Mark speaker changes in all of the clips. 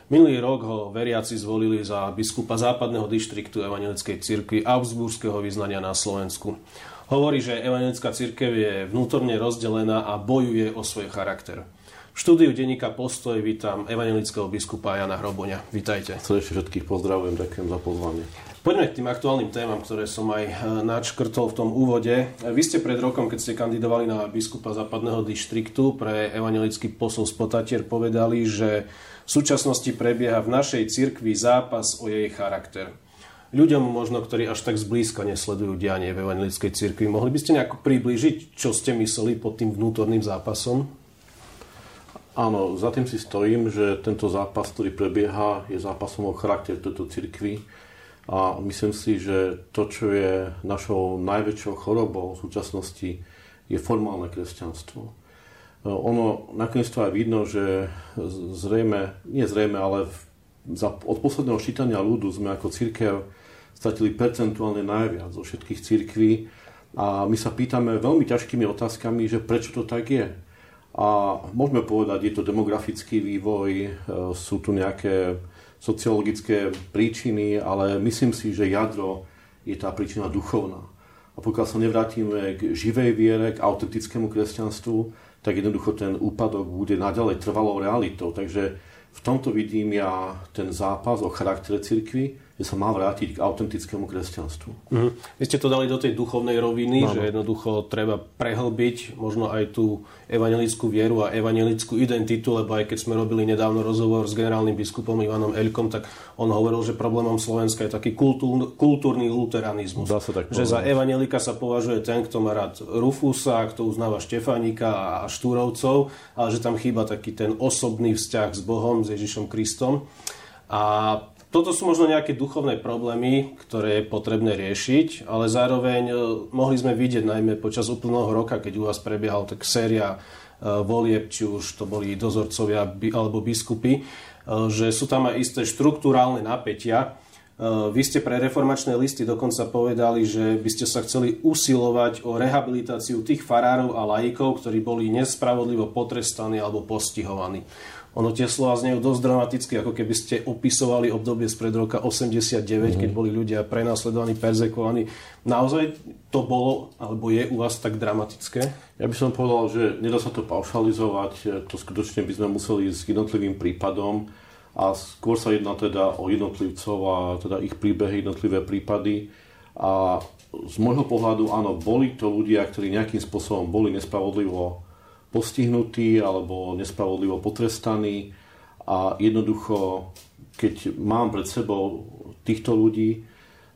Speaker 1: Minulý rok ho veriaci zvolili za biskupa západného dištriktu evanjelickej cirkvi augsburského vyznania na Slovensku. Hovorí, že evanjelická cirkev je vnútorne rozdelená a bojuje o svoj charakter. V štúdiu denníka Postoj vítam evanjelického biskupa Jana Hroboňa. Vítajte.
Speaker 2: Srdečne všetkých pozdravujem, ďakujem za pozvanie.
Speaker 1: Poďme k tým aktuálnym témam, ktoré som aj načkrtol v tom úvode. Vy ste pred rokom, keď ste kandidovali na biskupa západného dištriktu pre evanjelický posol z Potatier, povedali, že v súčasnosti prebieha v našej cirkvi zápas o jej charakter. Ľuďom možno, ktorí až tak zblízka nesledujú dianie v evanjelickej cirkvi, mohli by ste nejako priblížiť, čo ste mysleli pod tým vnútorným zápasom?
Speaker 2: Áno, za tým si stojím, že tento zápas, ktorý prebieha, je zápasom o charakter tejto cirkvi. A myslím si, že to, čo je našou najväčšou chorobou v súčasnosti, je formálne kresťanstvo. Ono nakoniec to aj vidno, že od posledného čítania ľudu sme ako cirkev stratili percentuálne najviac zo všetkých cirkví a my sa pýtame veľmi ťažkými otázkami, že prečo to tak je. A môžeme povedať, je to demografický vývoj, sú tu nejaké sociologické príčiny, ale myslím si, že jadro je tá príčina duchovná. A pokiaľ sa nevrátime k živej viere, k autentickému kresťanstvu, tak jednoducho ten úpadok bude naďalej trvalou realitou. Takže v tomto vidím ja ten zápas o charaktere cirkvi, že sa má vrátiť k autentickému kresťanstvu.
Speaker 1: Vy ste to dali do tej duchovnej roviny, že jednoducho treba prehlbiť možno aj tú evanjelickú vieru a evanjelickú identitu, lebo aj keď sme robili nedávno rozhovor s generálnym biskupom Ivanom Elkom, tak on hovoril, že problémom Slovenska je taký kultúrny luteranizmus. Že za evanjelika sa považuje ten, kto má rád Rufusa, kto uznáva Štefánika a Štúrovcov, ale že tam chýba taký ten osobný vzťah s Bohom, s Ježišom Kristom. A toto sú možno nejaké duchovné problémy, ktoré je potrebné riešiť, ale zároveň mohli sme vidieť najmä počas úplného roka, keď u vás prebiehala tak séria volieb, či už to boli dozorcovia alebo biskupy, že sú tam aj isté štruktúrálne napätia. Vy ste pre reformačné listy dokonca povedali, že by ste sa chceli usilovať o rehabilitáciu tých farárov a laikov, ktorí boli nespravodlivo potrestaní alebo postihovaní. Ono tie slova znejú dosť dramaticky, ako keby ste opisovali obdobie spred roka 89, keď boli ľudia prenasledovaní, perzekvovaní. Naozaj to bolo, alebo je u vás tak dramatické?
Speaker 2: Ja by som povedal, že nedá sa to paušalizovať. To skutočne by sme museli ísť k jednotlivým prípadom a skôr sa jedná teda o jednotlivcov a teda ich príbehy, jednotlivé prípady. A z môjho pohľadu, áno, boli to ľudia, ktorí nejakým spôsobom boli nespravodlivo postihnutí alebo nespravodlivo potrestaní a jednoducho, keď mám pred sebou týchto ľudí,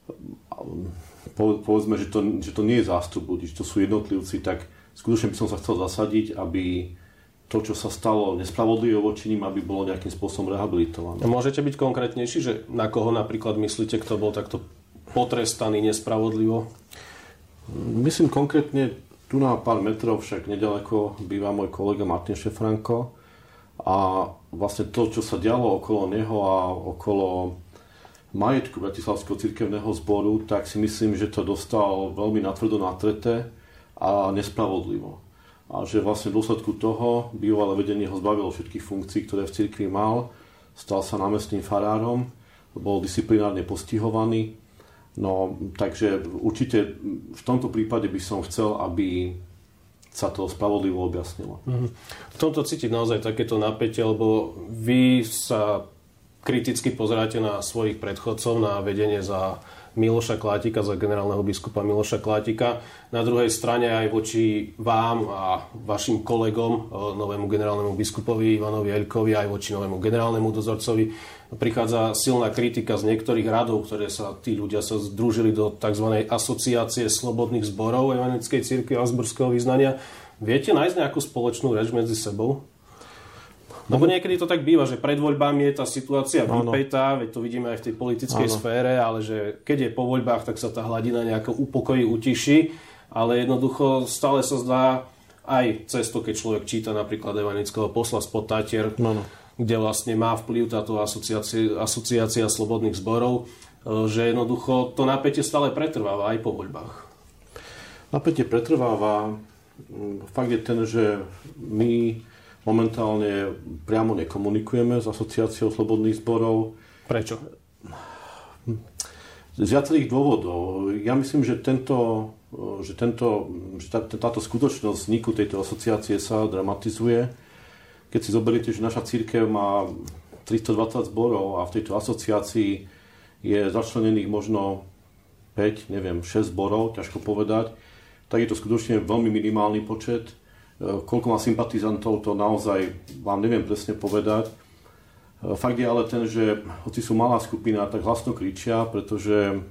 Speaker 2: povedzme, že to nie je zástup ľudí, že to sú jednotlivci, tak skutočne by som sa chcel zasadiť, aby to, čo sa stalo nespravodlivo voči nim, aby bolo nejakým spôsobom rehabilitované.
Speaker 1: Môžete byť konkrétnejší, že na koho napríklad myslíte, kto bol takto potrestaný nespravodlivo?
Speaker 2: Myslím konkrétne, tu na pár metrov však nedaleko býva môj kolega Martin Šefranko a vlastne to, čo sa dialo okolo neho a okolo majetku Bratislavského cirkevného zboru, tak si myslím, že to dostal veľmi natvrdo natreté a nespravodlivo. A že vlastne v dôsledku toho bývalé vedenie ho zbavilo všetkých funkcií, ktoré v cirkvi mal, stal sa námestným farárom, bol disciplinárne postihovaný. No, takže určite v tomto prípade by som chcel, aby sa to spravodlivo objasnilo.
Speaker 1: V tomto cítiť naozaj takéto napätie, lebo vy sa kriticky pozeráte na svojich predchodcov, na vedenie za Miloša Klátika, za generálneho biskupa Miloša Klátika. Na druhej strane aj voči vám a vašim kolegom, novému generálnemu biskupovi Ivanovi Elkovi, aj voči novému generálnemu dozorcovi prichádza silná kritika z niektorých radov, ktoré sa tí ľudia sa združili do tzv. Asociácie slobodných zborov evanjelickej cirkvi augsburského vyznania. Viete nájsť nejakú spoločnú reč medzi sebou? Lebo niekedy to tak býva, že pred voľbami je tá situácia vypätá, veď to vidíme aj v tej politickej sfére, ale že keď je po voľbách, tak sa tá hladina nejako upokojí, utiší, ale jednoducho stále sa zdá aj cez to, keď človek číta napríklad evanjelického posla z Potatier, kde vlastne má vplyv táto asociácia slobodných zborov, že jednoducho to napätie stále pretrváva aj po voľbách.
Speaker 2: Napätie pretrváva. Fakt je ten, že my Momentálne priamo nekomunikujeme s Asociáciou slobodných zborov.
Speaker 1: Prečo?
Speaker 2: Z viacerých dôvodov. Ja myslím, že táto skutočnosť vzniku tejto asociácie sa dramatizuje. Keď si zoberiete, že naša cirkev má 320 zborov a v tejto asociácii je začlenených možno 5, 6 zborov, ťažko povedať, tak je to skutočne veľmi minimálny počet. Koľko má sympatizantov, to naozaj vám neviem presne povedať. Fakt je ale ten, že hoci sú malá skupina, tak hlasno kričia, pretože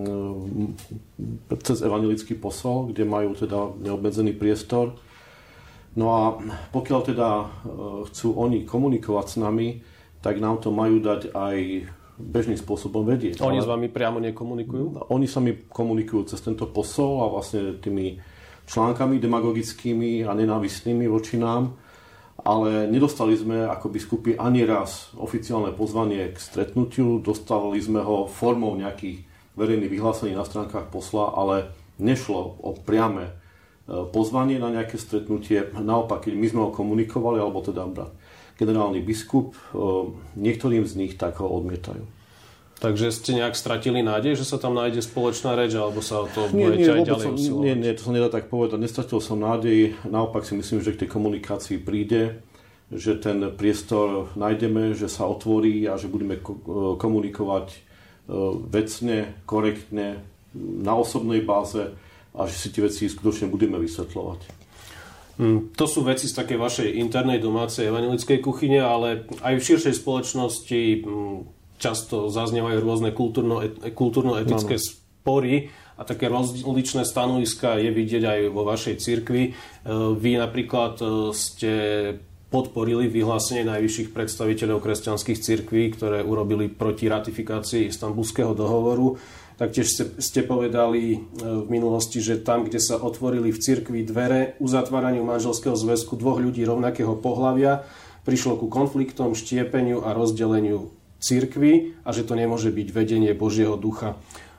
Speaker 2: cez evanjelický posol, kde majú teda neobmedzený priestor. No a pokiaľ teda chcú oni komunikovať s nami, tak nám to majú dať aj bežným spôsobom vedieť.
Speaker 1: Oni s vami priamo nekomunikujú?
Speaker 2: Oni sami komunikujú cez tento posol a vlastne tými článkami demagogickými a nenávistnými voči nám, ale nedostali sme ako biskupy ani raz oficiálne pozvanie k stretnutiu, dostali sme ho formou nejakých verejných vyhlásení na stránkach posla, ale nešlo o priame pozvanie na nejaké stretnutie. Naopak, keď my sme ho komunikovali, alebo teda generálny biskup, niektorým z nich tak ho odmietajú.
Speaker 1: Takže ste nejak stratili nádej, že sa tam nájde spoločná reč, alebo sa o to budete aj ďalej usilovať?
Speaker 2: Nie, to sa nedá tak povedať. Nestratil som nádej. Naopak si myslím, že k tej komunikácii príde, že ten priestor nájdeme, že sa otvorí a že budeme komunikovať vecne, korektne, na osobnej báze a že si tie veci skutočne budeme vysvetľovať.
Speaker 1: To sú veci z takej vašej internej domácej evanjelickej kuchyne, ale aj v širšej spoločnosti často zaznievajú rôzne kultúrno-etické spory a také rozličné stanoviská je vidieť aj vo vašej cirkvi. Vy napríklad ste podporili vyhlásenie najvyšších predstaviteľov kresťanských cirkví, ktoré urobili proti ratifikácii Istanbulského dohovoru. Taktiež ste povedali v minulosti, že tam, kde sa otvorili v cirkvi dvere uzatváraniu manželského zväzku dvoch ľudí rovnakého pohlavia, prišlo ku konfliktom, štiepeniu a rozdeleniu cirkvi a že to nemôže byť vedenie Božieho ducha.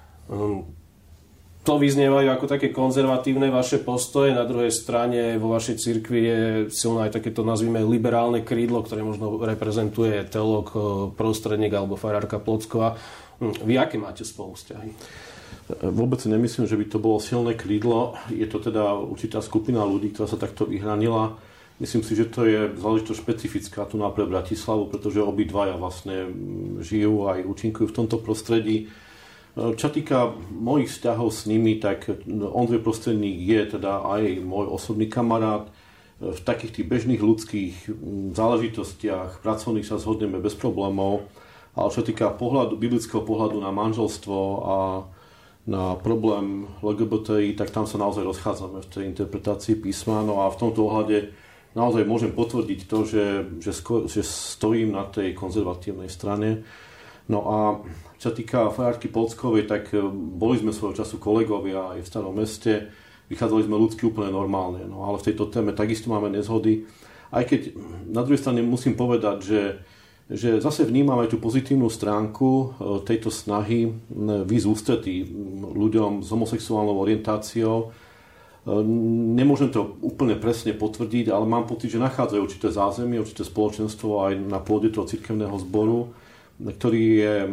Speaker 1: To vyznievajú ako také konzervatívne vaše postoje. Na druhej strane vo vašej cirkvi je silné aj takéto, nazvime, liberálne krídlo, ktoré možno reprezentuje teológ Prostredník alebo farárka Plocková. Vy aké máte spolu vzťahy?
Speaker 2: Vôbec nemyslím, že by to bolo silné krídlo. Je to teda určitá skupina ľudí, ktorá sa takto vyhranila. Myslím si, že to je záležitosť špecifická tu na pre Bratislavu, pretože obidvaja vlastne žijú aj účinkujú v tomto prostredí. Čo týka mojich vzťahov s nimi, tak Ondrej Prostredník je teda aj môj osobný kamarát. V takých tých bežných ľudských záležitostiach pracovných sa zhodneme bez problémov. Ale čo týka biblického pohľadu na manželstvo a na problém LGBTI, tak tam sa naozaj rozchádzame v tej interpretácii písma. No a v tomto ohľade naozaj môžem potvrdiť to, že stojím na tej konzervatívnej strane. No a čo týka farárky Plockovej, tak boli sme svojho času kolegovia aj v Starom meste, vychádzali sme ľudsky úplne normálne. No ale v tejto téme takisto máme nezhody. Aj keď na druhej strane musím povedať, že zase vnímam aj tú pozitívnu stránku tejto snahy výjsť ústretí ľuďom s homosexuálnou orientáciou. Nemôžem to úplne presne potvrdiť, ale mám pocit, že nachádzajú určité zázemie, určité spoločenstvo aj na pôde toho cirkevného zboru, ktorý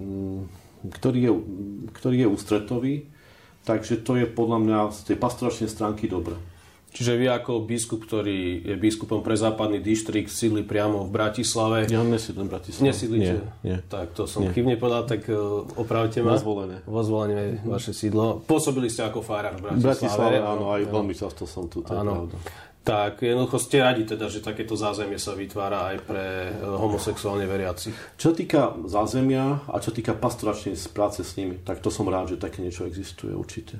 Speaker 2: je ústretový. Takže to je podľa mňa z tej pastoračnej stránky dobre.
Speaker 1: Čiže vy ako biskup, ktorý je biskupom pre západný dištrikt, sídli priamo v Bratislave.
Speaker 2: Ja nesídlim v Bratislave.
Speaker 1: Nesídlite? Nie. Tak to som chybne povedal, tak opravte ma. Vo Zvolenie vaše sídlo. Pôsobili ste ako farár v Bratislave.
Speaker 2: Áno, aj veľmi často som tu, to je pravda.
Speaker 1: Tak jednoducho ste radi teda, že takéto zázemie sa vytvára aj pre homosexuálne veriacich.
Speaker 2: Čo týka zázemia a čo týka pastoračnej práce s nimi, tak to som rád, že také niečo existuje určite.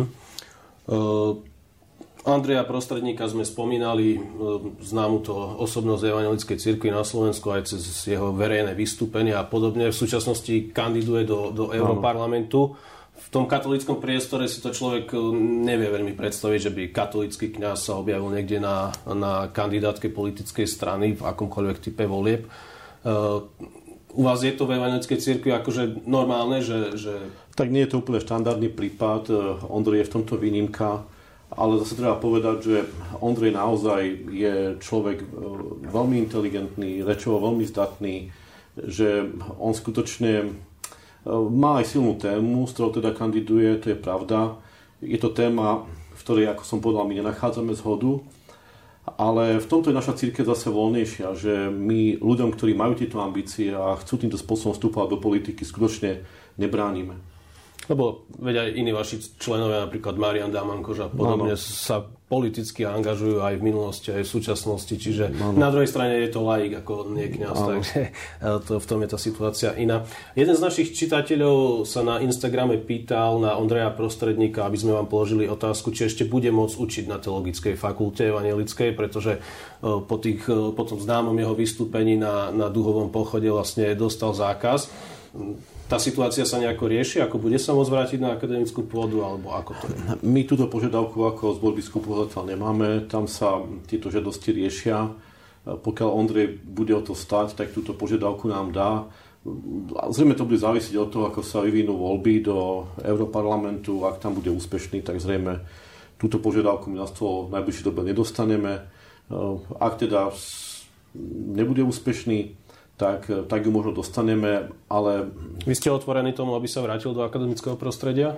Speaker 1: Andreja Prostredníka sme spomínali, známu to osobnosť evanjelickej cirkvi na Slovensku aj cez jeho verejné vystúpenia a podobne. V súčasnosti kandiduje do Europarlamentu. V tom katolíckom priestore si to človek nevie veľmi predstaviť, že by katolícky kňaz sa objavil niekde na kandidátke politickej strany v akomkoľvek type volieb. U vás je to v evanjelickej cirkvi akože normálne, že...
Speaker 2: Tak nie je to úplne štandardný prípad. Ondrej je v tomto výnimka. ale zase treba povedať, že Ondrej naozaj je človek veľmi inteligentný, rečovo veľmi zdatný, že on skutočne má aj silnú tému, s ktorou teda kandiduje, to je pravda. Je to téma, v ktorej, ako som povedal, my nenachádzame zhodu, ale v tomto je naša cirkev zase voľnejšia, že my ľuďom, ktorí majú tieto ambície a chcú týmto spôsobom vstúpať do politiky, skutočne nebránime. Lebo
Speaker 1: veď aj iní vaši členovia, napríklad Marian Damankoš a podobne, sa politicky angažujú aj v minulosti, aj v súčasnosti, čiže na druhej strane je to laik, ako nie kňaz, takže v tom je tá situácia iná. Jeden z našich čitateľov sa na Instagrame pýtal na Ondreja Prostredníka, aby sme vám položili otázku, či ešte bude môcť učiť na Teologickej fakulte evanjelickej, pretože po tom známom jeho vystúpení na Duhovom pochode vlastne dostal zákaz. Tá situácia sa nejako rieši? Ako bude sa môcť vrátiť na akademickú pôdu? Alebo ako to je?
Speaker 2: My túto požiadavku ako zbor biskupov zatiaľ nemáme. Tam sa tieto žiadosti riešia. Pokiaľ Ondrej bude o to stať, tak túto požiadavku nám dá. Zrejme to bude závisieť od toho, ako sa vyvinú voľby do Europarlamentu. Ak tam bude úspešný, tak zrejme túto požiadavku my na stôl v najbližšej dobe nedostaneme. Ak teda nebude úspešný, tak ju možno dostaneme, ale...
Speaker 1: Vy ste otvorení tomu, aby sa vrátil do akademického prostredia?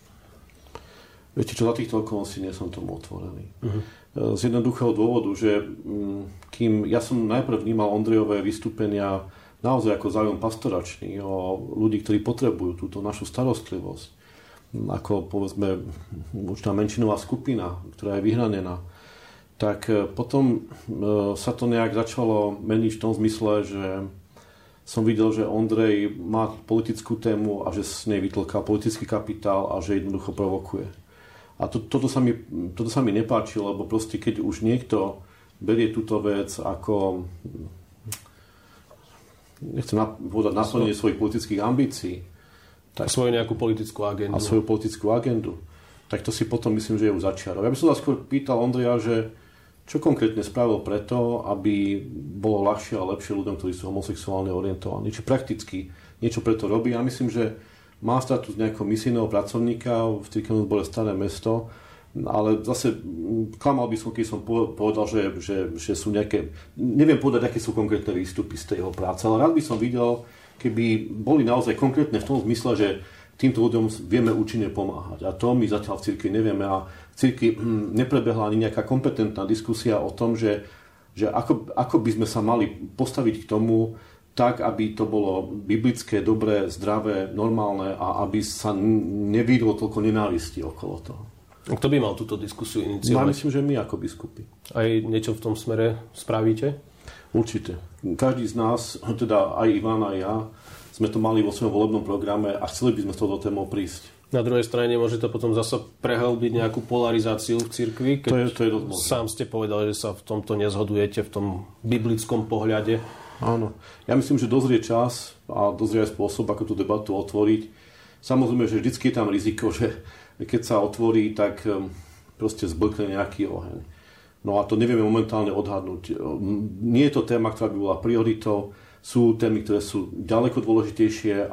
Speaker 2: Viete čo, za týchto okolností nie som tomu otvorený. Z jednoduchého dôvodu, že kým ja som najprv vnímal Ondrejové vystúpenia naozaj ako záujem pastoračný o ľudí, ktorí potrebujú túto našu starostlivosť, ako povedzme určitá menšinová skupina, ktorá je vyhranená, tak potom sa to nejak začalo meniť v tom zmysle, že som videl, že Ondrej má politickú tému a že z nej vytlká politický kapitál a že jednoducho provokuje. A toto sa mi nepáči, lebo proste keď už niekto berie túto vec ako, nechcem povedať, naplnenie svojich politických ambícií.
Speaker 1: Tak svoju nejakú politickú agendu.
Speaker 2: A svoju politickú agendu. Tak to si potom myslím, že je už začiarov. Ja by som sa skôr pýtal Ondreja, že čo konkrétne spravil preto, aby bolo ľahšie a lepšie ľuďom, ktorí sú homosexuálne orientovaní. Či prakticky niečo preto robí. Ja myslím, že má status nejakého misijného pracovníka v cirkevnom zbore Staré Mesto, ale zase klamal by som, keď som povedal, že sú nejaké... Neviem povedať, aké sú konkrétne výstupy z tej jeho práce, ale rád by som videl, keby boli naozaj konkrétne v tom zmysle, že týmto ľuďom vieme účinne pomáhať. A to my zatiaľ v cirkvi nevieme. A v cirkvi neprebehla ani nejaká kompetentná diskusia o tom, že ako by sme sa mali postaviť k tomu, tak, aby to bolo biblické, dobré, zdravé, normálne a aby sa nevidelo toľko nenávisti okolo toho.
Speaker 1: Kto by mal túto diskusiu iniciovať?
Speaker 2: No, myslím, že my ako biskupy.
Speaker 1: Aj niečo v tom smere spravíte?
Speaker 2: Určite. Každý z nás, teda aj Ivan, aj ja, sme to mali vo svojom volebnom programe a chceli by sme s touto témou prísť.
Speaker 1: Na druhej strane môže to potom zasa prehlbiť nejakú polarizáciu v cirkvi, keď
Speaker 2: to je dosť možné.
Speaker 1: Sám ste povedali, že sa v tomto nezhodujete, v tom biblickom pohľade.
Speaker 2: Áno. Ja myslím, že dozrie čas a dozrie aj spôsob, ako tú debatu otvoriť. Samozrejme, že vždycky je tam riziko, že keď sa otvorí, tak proste zblkne nejaký oheň. No a to nevieme momentálne odhadnúť. Nie je to téma, ktorá by bola prioritou. Sú témy, ktoré sú ďaleko dôležitejšie,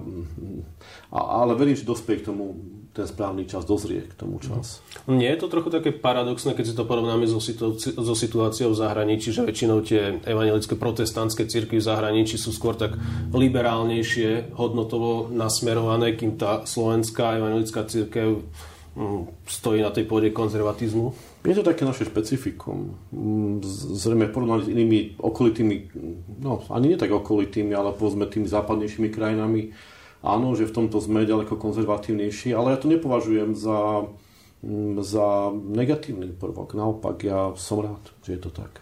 Speaker 2: ale verím, že dospeje k tomu ten správny čas, dozrie k tomu čas.
Speaker 1: Nie je to trochu také paradoxné, keď si to porovnáme so situáciou v zahraničí, že väčšinou tie evanjelické protestantské cirkvi v zahraničí sú skôr tak liberálnejšie, hodnotovo nasmerované, kým tá slovenská evanjelická cirkev stojí na tej pôde konzervatizmu?
Speaker 2: Je to také naše špecifikum. Zrejme v porovnaní s inými okolitými, no ani nie tak okolitými, ale povedzme tými západnejšími krajinami, áno, že v tomto sme ďaleko konzervatívnejší, ale ja to nepovažujem za negatívny prvok. Naopak, ja som rád, že je to tak.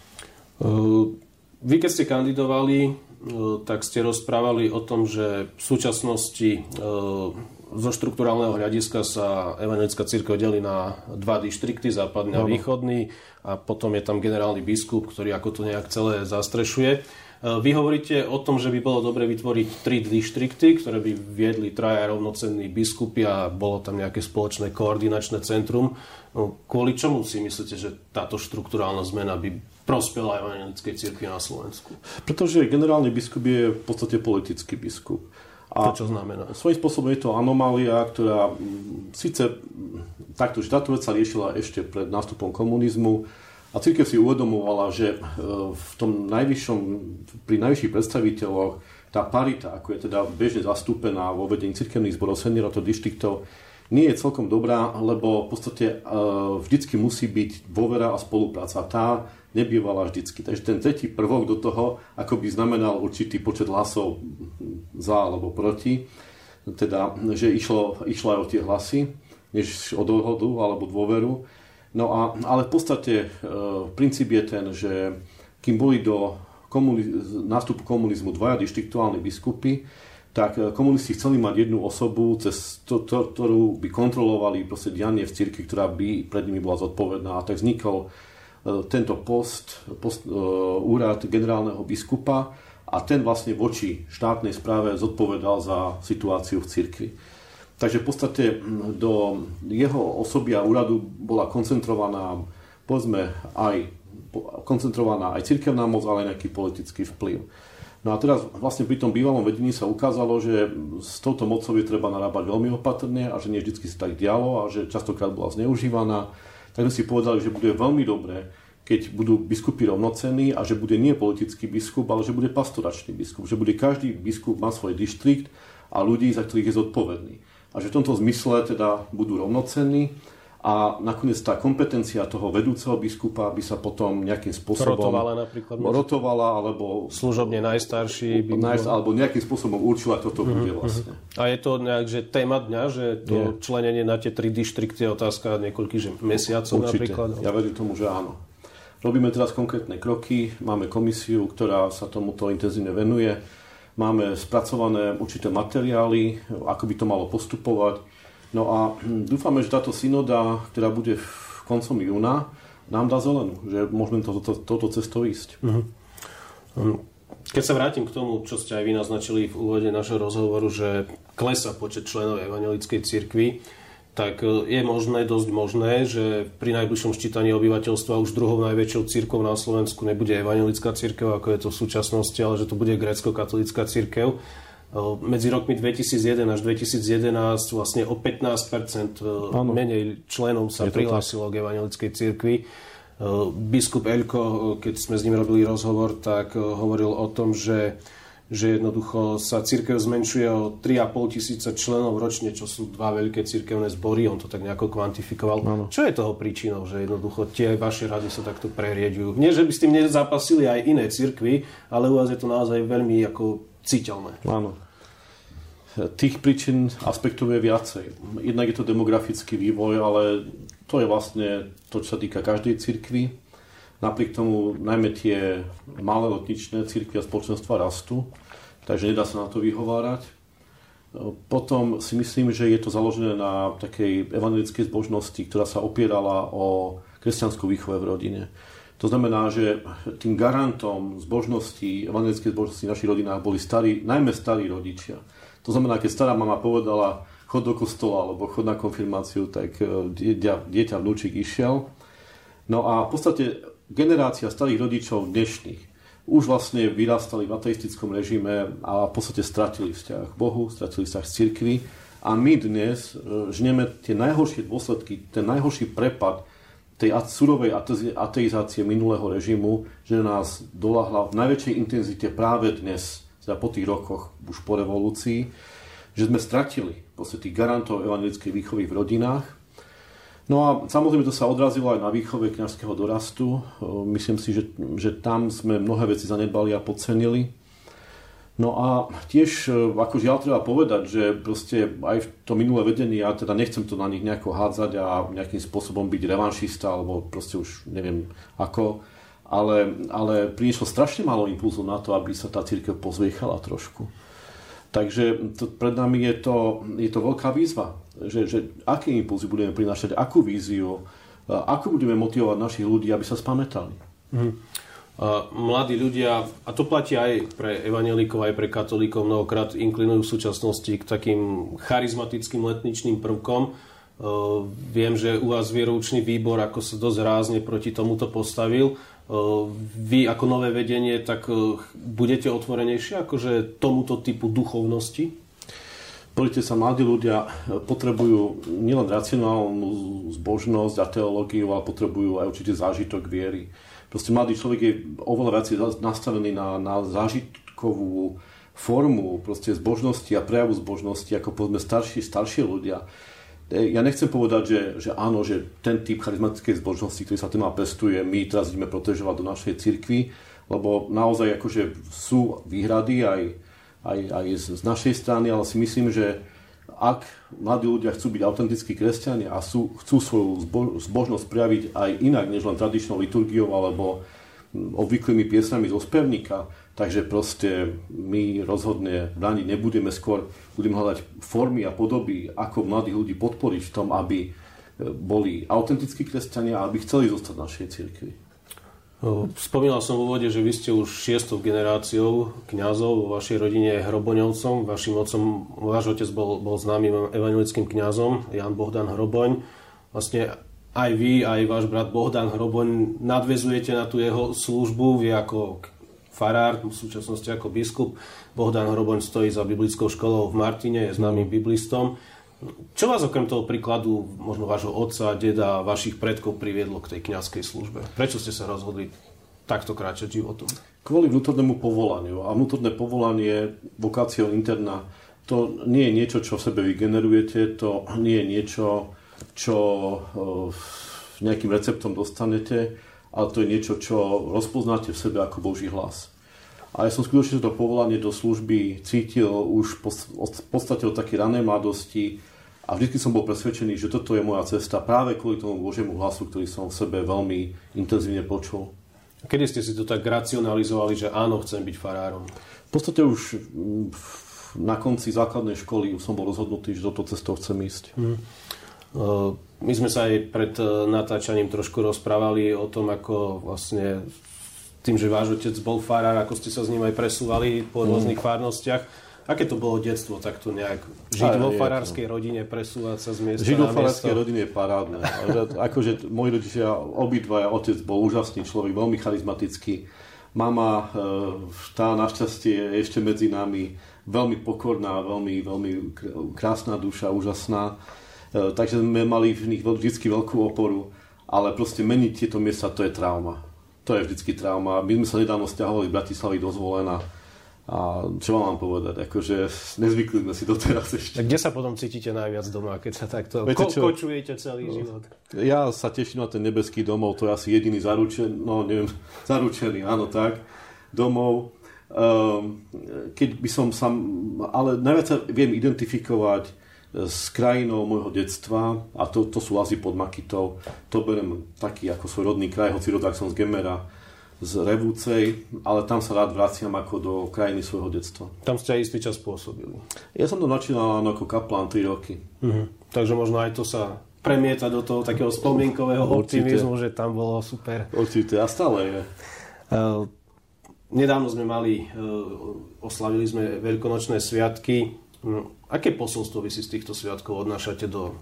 Speaker 1: Vy, keď ste kandidovali, tak ste rozprávali o tom, že v súčasnosti zo štrukturálneho hľadiska sa evanjelická cirkev delí na dva dištrikty, západný a východný, a potom je tam generálny biskup, ktorý ako to nejak celé zastrešuje. Vy hovoríte o tom, že by bolo dobre vytvoriť 3 dištrikty, ktoré by viedli 3 rovnocenní biskupy a bolo tam nejaké spoločné koordinačné centrum. No, kvôli čomu si myslíte, že táto štrukturálna zmena by prospela evanjelickej cirkvi na Slovensku?
Speaker 2: Pretože generálny biskup je v podstate politický biskup.
Speaker 1: A to čo znamená?
Speaker 2: Svojím spôsobom je to anomália, ktorá síce takto, že táto vec sa riešila ešte pred nástupom komunizmu a cirkev si uvedomovala, že pri najvyšších predstaviteľoch tá parita, ako je teda bežne zastúpená vo vedení cirkevných zborov, seniorov a distriktov, nie je celkom dobrá, lebo v podstate vždycky musí byť dôvera a spolupráca. Tá nebývala vždycky. Takže ten tretí prvok do toho, ako by znamenal určitý počet hlasov za alebo proti, teda, že išlo aj o tie hlasy, než o dohodu alebo dôveru. No ale v podstate princíp je ten, že kým boli do nástupu komunizmu dvaja dištriktuálni biskupy, tak komunisti chceli mať jednu osobu, cez ktorú by kontrolovali proste dianie v cirkvi, ktorá by pred nimi bola zodpovedná. A tak vznikol tento úrad generálneho biskupa a ten vlastne voči štátnej správe zodpovedal za situáciu v cirkvi. Takže v podstate do jeho osoby a úradu bola koncentrovaná, povedzme, aj cirkevná moc, ale aj nejaký politický vplyv. No a teraz vlastne pri tom bývalom vedení sa ukázalo, že s touto mocou je treba narábať veľmi opatrne a že nie vždy sa tak dialo a že častokrát bola zneužívaná. Tak sme si povedali, že bude veľmi dobré, keď budú biskupy rovnocenní a že bude nie politický biskup, ale že bude pastoračný biskup. Že bude každý biskup má svoj dištrikt a ľudí, za ktorých je zodpovedný. A že v tomto zmysle teda budú rovnocenní a nakoniec tá kompetencia toho vedúceho biskupa by sa potom nejakým spôsobom rotovala alebo
Speaker 1: služobne najstarší
Speaker 2: alebo nejakým spôsobom určila, toto bude vlastne.
Speaker 1: A je to nejak, že téma dňa, že to členenie na tie 3 dištrikty je otázka niekoľkých mesiacov napríklad?
Speaker 2: Ja verím tomu, že áno. Robíme teraz konkrétne kroky, máme komisiu, ktorá sa tomuto intenzívne venuje, máme spracované určité materiály, ako by to malo postupovať. No a dúfame, že táto synoda, ktorá bude koncom júna, nám dá zelenú, že môžeme touto cestou ísť.
Speaker 1: Keď sa vrátim k tomu, čo ste aj vy naznačili v úvode našho rozhovoru, že klesá počet členov evanjelickej cirkvi, tak je dosť možné, že pri najbližšom ščítaní obyvateľstva už druhou najväčšou cirkvou na Slovensku nebude evanjelická cirkev, ako je to v súčasnosti, ale že to bude grécko-katolícka cirkev. Medzi rokmi 2001 až 2011 vlastne o 15% menej členov sa prihlásilo k evanjelickej cirkvi. Biskup Elko, keď sme s ním robili rozhovor, tak hovoril o tom, že jednoducho sa cirkev zmenšuje o 3,5 tisíca členov ročne, čo sú 2 veľké cirkevné zbory. On to tak nejako kvantifikoval. Ano. Čo je toho príčinou, že jednoducho tie vaše rady sa takto prerieďujú? Nie, že by s tým nezápasili aj iné cirkvy, ale u vás je to naozaj veľmi ako citeľné.
Speaker 2: Áno. Tých príčin aspektov je viacej. Jednak je to demografický vývoj, ale to je vlastne to, čo sa týka každej cirkvi. Napriek tomu najmä tie malé letničné cirkvi a spoločenstva rastú, takže nedá sa na to vyhovárať. Potom si myslím, že je to založené na takej evanjelickej zbožnosti, ktorá sa opierala o kresťanskú výchovu v rodine. To znamená, že tým garantom zbožnosti, evanjelickej zbožnosti v našich rodinách boli najmä starí rodičia. To znamená, keď stará mama povedala chod do kostola alebo chod na konfirmáciu, tak dieťa vnúčik išiel. No a v podstate generácia starých rodičov dnešných už vlastne vyrastali v ateistickom režime a v podstate stratili vzťah k Bohu, stratili vzťah z cirkvi. A my dnes žneme tie najhoršie dôsledky, ten najhorší prepad tej surovej ateizácie minulého režimu, že nás doľahla v najväčšej intenzite práve dnes, teda po tých rokoch, už po revolúcii, že sme stratili tých garantov evanjelickej výchovy v rodinách. No a samozrejme to sa odrazilo aj na výchove kňazského dorastu. Myslím si, že tam sme mnohé veci zanedbali a podcenili. No a tiež, ako žiaľ treba povedať, že proste aj v to minulé vedenie, ja teda nechcem to na nich nejako hádzať a nejakým spôsobom byť revanšista, alebo proste už neviem ako, ale prinieslo strašne málo impulzov na to, aby sa tá cirkev pozviechala trošku. Takže pred nami je to veľká výzva, že aké impulzy budeme prinášať, akú víziu, ako budeme motivovať našich ľudí, aby sa spamätali.
Speaker 1: Mladí ľudia, a to platí aj pre evanjelíkov, aj pre katolíkov, mnohokrát inklinujú v súčasnosti k takým charizmatickým letničným prvkom. Viem, že u vás vieroučný výbor ako sa dosť rázne proti tomuto postavil. Vy ako nové vedenie, tak budete otvorenejšie akože tomuto typu duchovnosti?
Speaker 2: Pozrite sa, mladí ľudia potrebujú nielen racionálnu zbožnosť a teológiu, ale potrebujú aj určite zážitok viery. Proste mladý človek je oveľa viac nastavený na zážitkovú formu proste zbožnosti a prejavu zbožnosti, ako povedzme staršie ľudia. Ja nechcem povedať, že áno, že ten typ charizmatickej zbožnosti, ktorý sa téma pestuje, my teraz ideme protežovať do našej cirkvi, lebo naozaj akože sú výhrady aj z našej strany, ale si myslím, že ak mladí ľudia chcú byť autentickí kresťania a chcú svoju zbožnosť prejaviť aj inak, než len tradičnou liturgiou alebo obvyklými piesňami zo spevníka, takže proste my rozhodne brániť nebudeme, skôr budeme hľadať formy a podoby, ako mladých ľudí podporiť v tom, aby boli autentickí kresťania a aby chceli zostať v našej cirkvi.
Speaker 1: Spomínal som v úvode, že vy ste už 6. generáciou kňazov vo vašej rodine Hroboňovcom. Vašim otcom, váš otec bol známym evanjelickým kňazom, Jan Bohdan Hroboň. Vlastne aj vy, aj váš brat Bohdan Hroboň nadväzujete na tú jeho službu. Vy ako farár, v súčasnosti ako biskup. Bohdan Hroboň stojí za biblickou školou v Martine, je známym biblistom. Čo vás okrem toho príkladu, možno vášho otca, deda, vašich predkov priviedlo k tej kňazskej službe? Prečo ste sa rozhodli takto kráčať životom? Kvôli
Speaker 2: vnútornému povolaniu. A vnútorné povolanie, vokáciou interna, to nie je niečo, čo v sebe vygenerujete, to nie je niečo, čo nejakým receptom dostanete, ale to je niečo, čo rozpoznáte v sebe ako Boží hlas. A ja som skutočne to povolanie do služby cítil už v podstate od takej ranej mladosti a vždy som bol presvedčený, že toto je moja cesta práve kvôli tomu Božiemu hlasu, ktorý som v sebe veľmi intenzívne počul.
Speaker 1: Kedy ste si to tak racionalizovali, že áno, chcem byť farárom?
Speaker 2: V podstate už na konci základnej školy už som bol rozhodnutý, že do toho cestou chcem ísť.
Speaker 1: My sme sa aj pred natáčaním trošku rozprávali o tom, ako vlastne tým, že váš otec bol farár, ako ste sa s ním aj presúvali po rôznych farnostiach. Aké to bolo detstvo, takto nejak žiť vo farárskej rodine, presúvať sa z miesta na miesto?
Speaker 2: Žiť vo farárskej rodine je parádne. Akože moji rodičia, obidvaja, otec bol úžasný človek, veľmi charizmatický. Mama, tá našťastie je ešte medzi nami, veľmi pokorná, veľmi, veľmi krásna duša, úžasná. Takže sme mali v nich vždycky veľkú oporu, ale proste meniť tieto miesta, to je trauma. To je vždycky trauma. My sme sa nedávno sťahovali z Bratislavy do Zvolena. A čo vám mám povedať, akože nezvykli sme si doteraz ešte.
Speaker 1: Tak kde sa potom cítite najviac doma, keď sa takto kočujete celý život?
Speaker 2: Ja sa teším na ten nebeský domov, to je asi jediný zaručený, áno tak, domov. Keď by som ale najviac sa viem identifikovať s krajinou môjho detstva a to sú Lazy pod Makytou. To beriem taký ako svoj rodný kraj, hoci rodák som z Gemera, z Revúcej, ale tam sa rád vraciam ako do krajiny svojho detstva.
Speaker 1: Tam ste aj istý čas pôsobili.
Speaker 2: Ja som to začínal ako kaplán 3 roky.
Speaker 1: Takže možno aj to sa premieta do toho takého spomienkového optimizmu, že tam bolo super.
Speaker 2: Určite, a stále je.
Speaker 1: Nedávno sme oslavili sme veľkonočné sviatky. Aké posolstvo vy si z týchto sviatkov odnášate do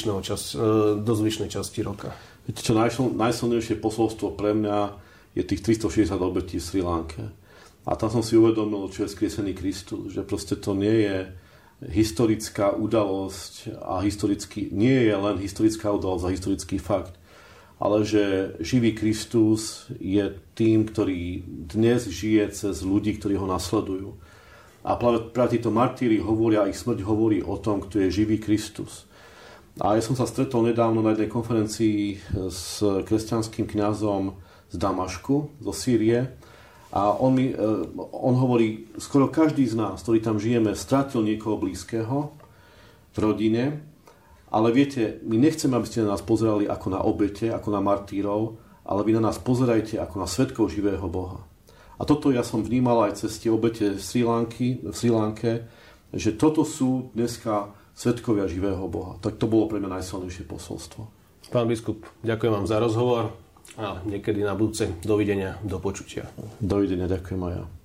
Speaker 1: zvyšnej časti roka?
Speaker 2: Viete čo, najsilnejšie posolstvo pre mňa je tých 360 obetí v Srí Lanke. A tam som si uvedomil, čo je skriesený Kristus, že proste to nie je historická udalosť a nie je len historická udalosť a historický fakt, ale že živý Kristus je tým, ktorý dnes žije cez ľudí, ktorí ho nasledujú. A práve títo martíri hovoria, ich smrť hovorí o tom, kto je živý Kristus. A ja som sa stretol nedávno na jednej konferencii s kresťanským kňazom z Damašku, zo Sýrie. A on hovorí, skoro každý z nás, ktorý tam žijeme, stratil niekoho blízkeho v rodine, ale viete, my nechceme, aby ste na nás pozerali ako na obete, ako na martírov, ale vy na nás pozerajte ako na svedkov živého Boha. A toto ja som vnímal aj cez tie obete v Srí Lanke, že toto sú dneska svedkovia živého Boha. Tak to bolo pre mňa najsilnejšie posolstvo.
Speaker 1: Pán biskup, ďakujem vám za rozhovor. A niekedy na budúce. Dovidenia, do počutia.
Speaker 2: Dovidenia, ďakujem aj ja.